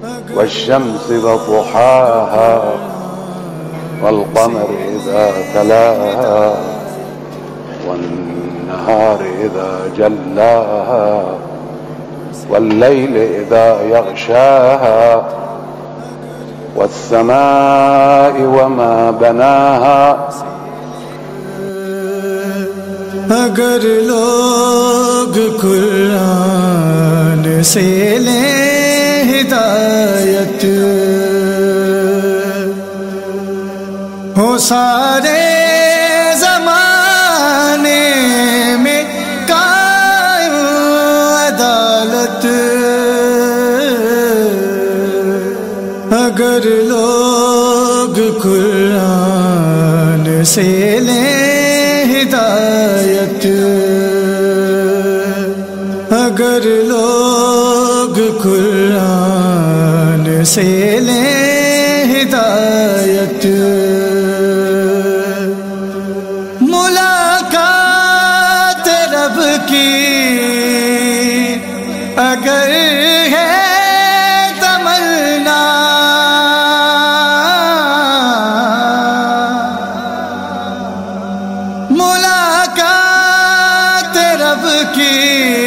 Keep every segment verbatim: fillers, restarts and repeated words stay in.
والشمس وضحاها والقمر إذا تلاها والنهار إذا جلاها والليل إذا يغشاها والسماء وما بناها. اگر لوگ قرآن سے لیں ہدایت ہو سارے زمانے میں قائم عدالت. اگر لوگ قرآن سے لیں ہدایت اگر لوگ قرآن سے لیں ہدایت ملاقات رب کی اگر ہے تمنا ملاقات رب کی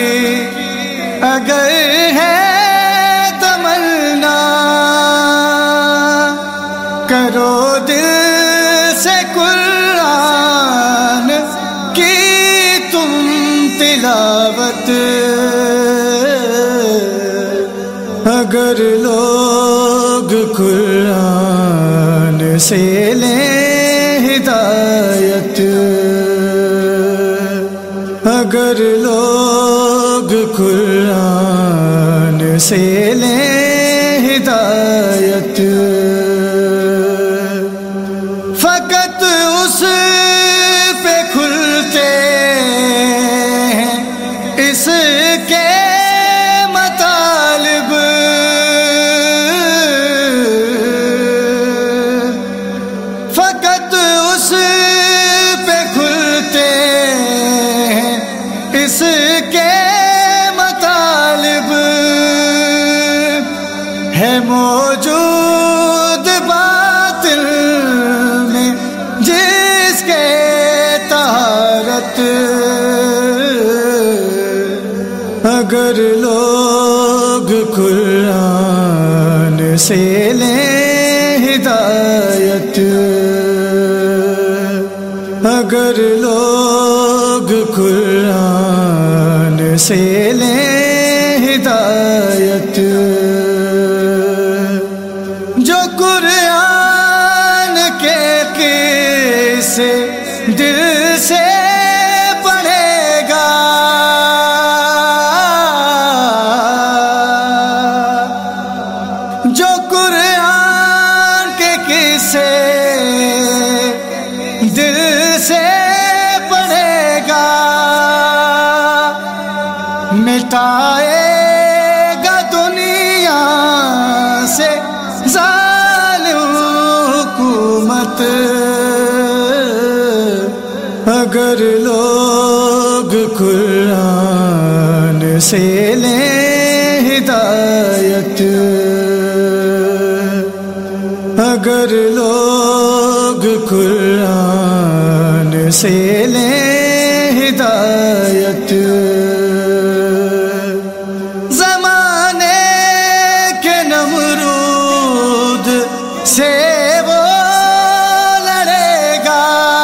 اگر ہے تمنا کرو دل سے قرآن کی تم تلاوت. اگر لوگ قرآن سے لیں ہدایت اگر لوگ قرآن سے لیں ہدایت فقط اس پہ کھلتے ہیں اس کے مطالب. فقط اس پہ کھلتے ہیں اس کے مطالب ہے موجود باطل میں جس کے طہارت. اگر لوگ قرآن سے لیں ہدایت اگر لوگ قرآن سے لیں ہدایت جو قرآن کے قصے دل سے پڑھے گا جو قرآن کے قصے دل سے پڑھے گا مٹائے گا دنیا سے ظالم حکومت. اگر لوگ قرآن سے لیں ہدایت اگر لوگ قرآن سے لیں ہدایت زمانے کے نمرود سے وہ لڑے گا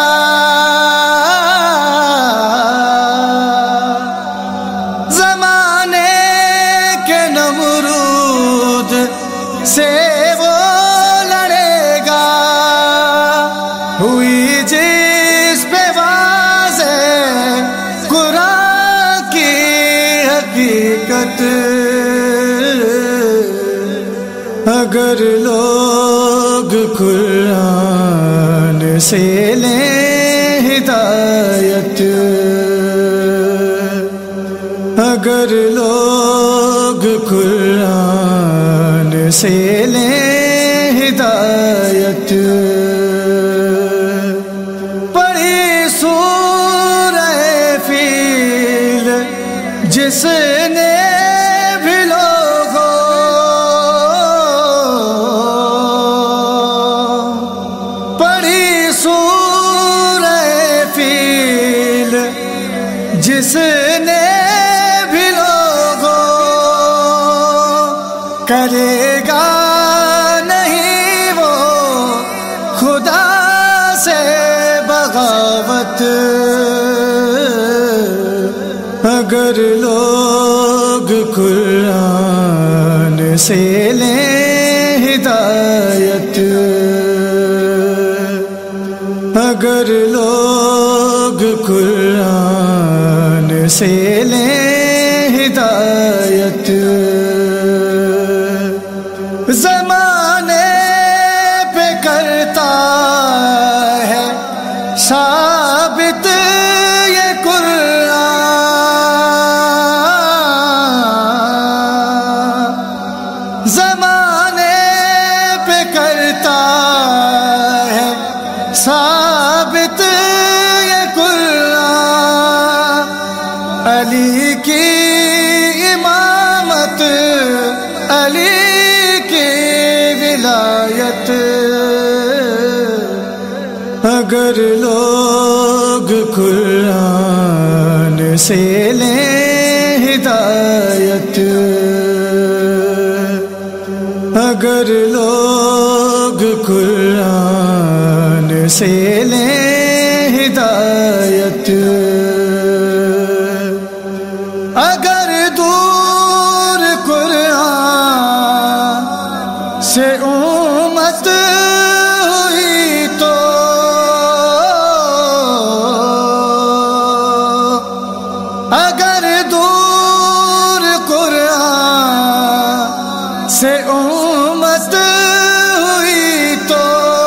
زمانے کے نمرود سے وہ لڑے گا ہوئی جس پہ واضح قرآن کی حقیقت اگر لوگ قرآن سے لیں ہدایت اگر لوگ قرآن سے لیں ہدایت پڑھی سورہ فیل جس نے بھی لوگوں جس نے بھی لوگوں کرے گا نہیں وہ خدا سے بغاوت، اگر لوگ قرآن سے لیں ہدایت، اگر لوگ قرآن سے لیں ہدایت، زمانے پہ کرتا ہے ثابت یہ قرآن، زمانے پہ کرتا ہے ثابت یہ قرآن، علی کی امامت، علی کی ولایت، اگر لوگ قرآن سے لیں ہدایت، اگر لوگ قرآن سے لیں ہدایت، اگر دور قرآن سے امت ہوئی تو اگر دور قرآن سے امت ہوئی تو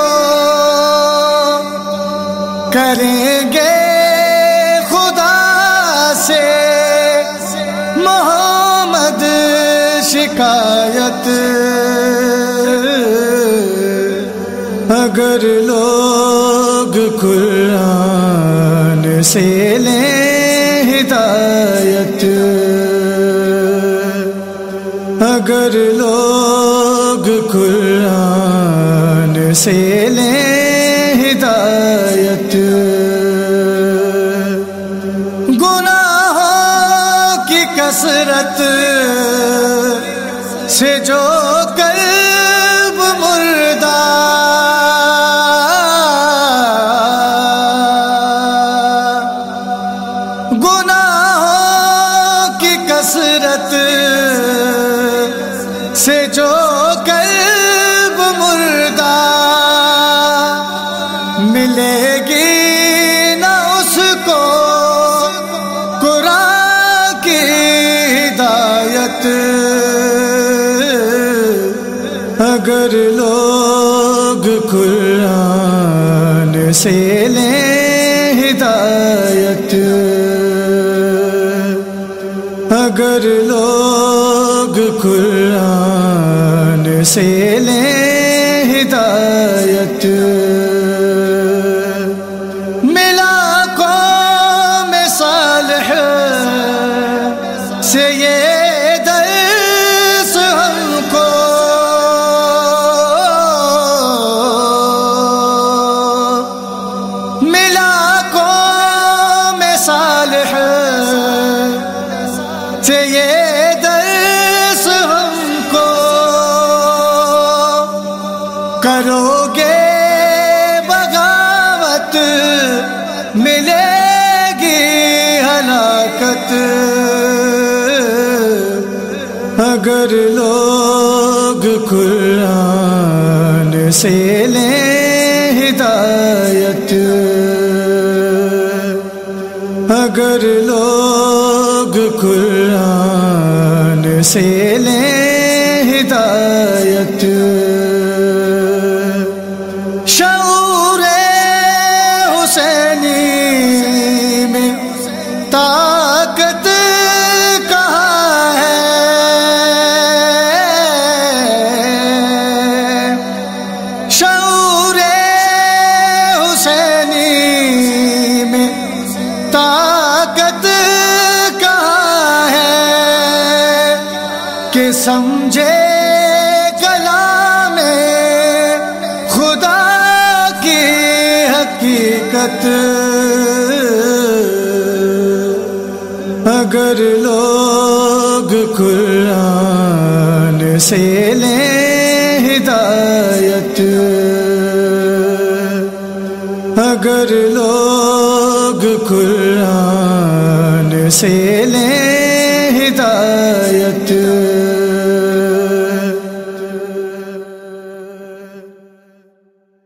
کریں گے خدا سے محمد شکایت، اگر لوگ قرآن سے لیں ہدایت، اگر لوگ قرآن سے لیں ہدایت، گناہوں کی کثرت سے جو قلب مردہ، گناہوں کی کثرت سے جو قلب مردہ، ملے گی نہ اس کو قرآن کی ہدایت، اگر لوگ قرآن سے لیں ہدایت، اگر لوگ قرآن سے لیں ہدایت، ملا قوم صالح سے یہ درس ہم کو، ملا قوم صالح سے یہ درس ہم کو، کرو گے بغاوت ملے گی ہلاکت، اگر لوگ قرآن سے لیں ہدایت، اگر لوگ قرآن سے لیں ہدایت، شعور حسینی میں طاقت کہاں ہے، شعور حسینی میں طاقت کہاں ہے، کہ سمجھے کلام خدا کی حقیقت، اگر لوگ قرآن سے لیں ہدایت، اگر لوگ قرآن سے لیں